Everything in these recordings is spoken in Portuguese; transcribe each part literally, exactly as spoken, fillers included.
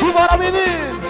Simbora, menino!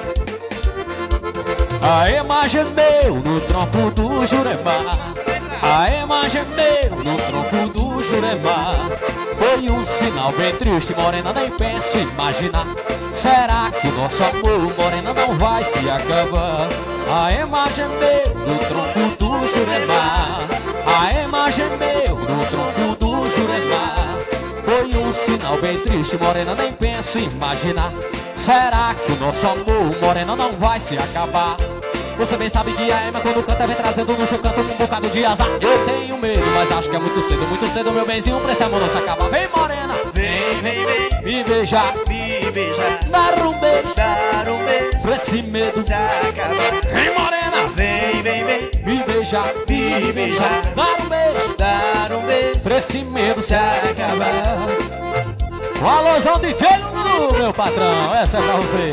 A imagem meu no tronco do Jurema, a imagem meu no tronco do Jurema. Foi um sinal bem triste, morena, nem penso imaginar. Será que o nosso amor, morena, não vai se acabar? A imagem meu no tronco do Jurema, a imagem meu no tronco do Jurema. Foi um sinal bem triste, morena, nem penso imaginar. Será que o nosso amor, morena, não vai se acabar? Você bem sabe que a Ema quando canta vem trazendo no seu canto um bocado de azar. Eu tenho medo, mas acho que é muito cedo, muito cedo, meu benzinho, pra esse amor não se acabar. Vem, morena, Vem, vem, vem, me beijar, me beijar, dar um beijo, dar um beijo, pra esse medo se acabar. Vem, morena, Vem, vem, vem, me beijar, me beijar, dar um beijo, dar um beijo, pra esse medo se acabar. O alôzão D J Lulu, meu patrão, essa é pra você.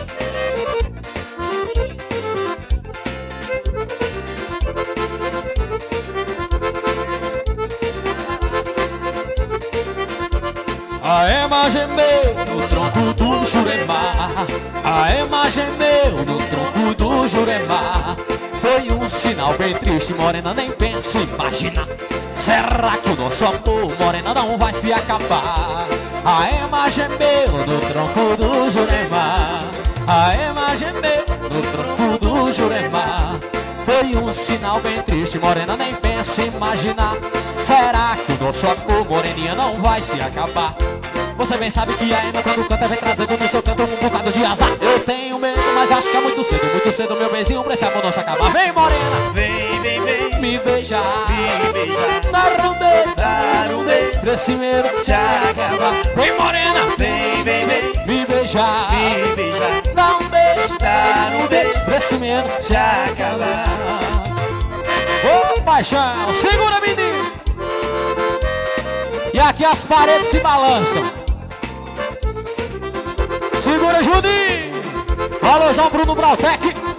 A imagem meu no tronco do Jurema, a imagem meu no tronco do Jurema. Foi um sinal bem triste, morena, nem penso imaginar. Será que o nosso amor, morena, não vai se acabar? A imagem meu no tronco do Jurema, a imagem meu no tronco do Jurema. Foi um sinal bem triste, morena, nem penso imaginar. Será que o nosso amor, moreninha, não vai se acabar? Você bem sabe que a Ema quando canta vem trazendo no seu canto um bocado de azar. Eu tenho medo, mas acho que é muito cedo, muito cedo, meu benzinho, pra esse amor não se acabar. Vem, morena, Vem, vem, vem, me beijar, me beijar, dar um beijo, dar um beijo, pra esse medo se acabar. Vem, morena, Vem, vem, vem, me beijar, me beijar, dar um beijo, dar um beijo, pra esse medo se acabar. Ô, paixão, segura, menino. E aqui as paredes se balançam. Segura, Juninho. Valorzão, Bruno Brautec.